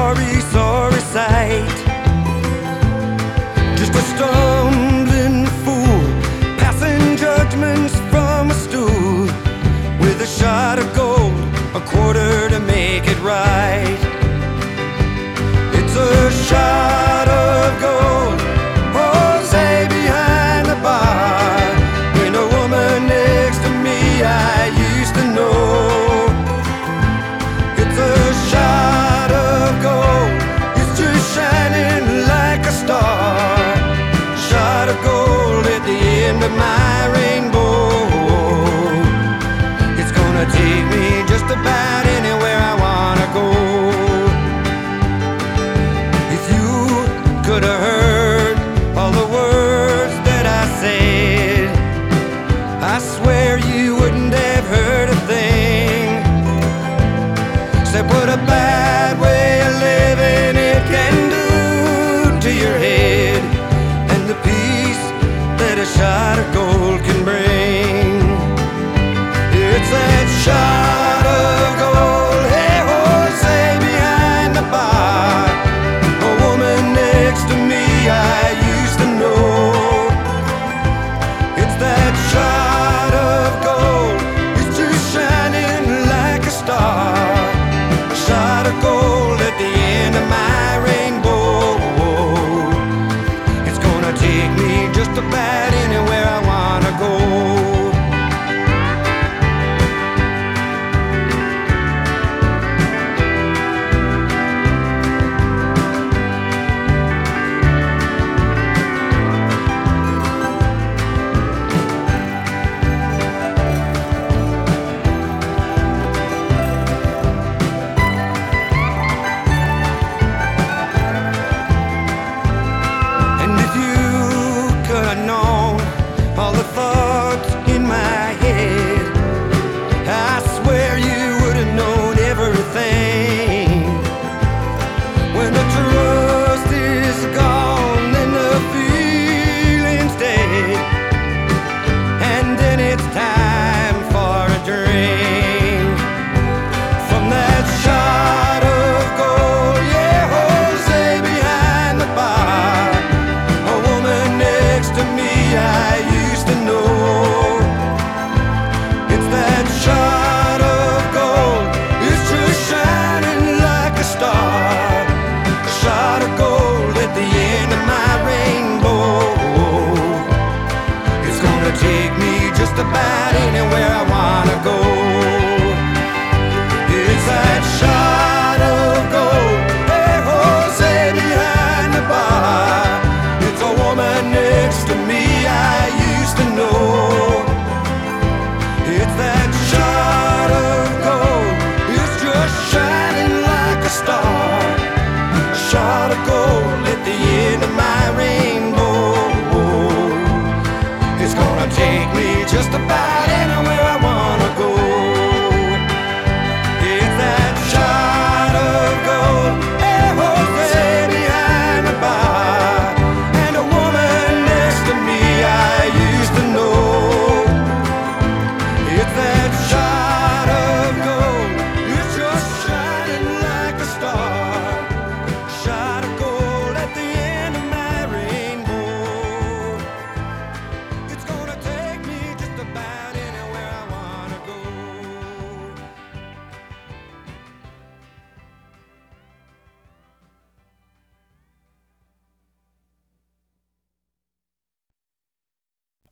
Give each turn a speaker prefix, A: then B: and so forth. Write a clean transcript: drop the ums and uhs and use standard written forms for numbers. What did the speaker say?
A: sorry, sorry sight. Just a stumbling fool, passing judgments from a stool, with a shot of gold, a quarter to make it right. It's a shot of gold, Jose behind the bar, and a woman next to me I used to know. It's a shot of gold, it's just shining like a star. Shot of gold at the end of my rainbow. It's gonna take me just about anywhere I wanna go. If you could have heard all the words that I said, I swear you wouldn't have heard a thing. Except what a bad way of living it can do to your head, and the peace that a shot of gold can bring. It's that shot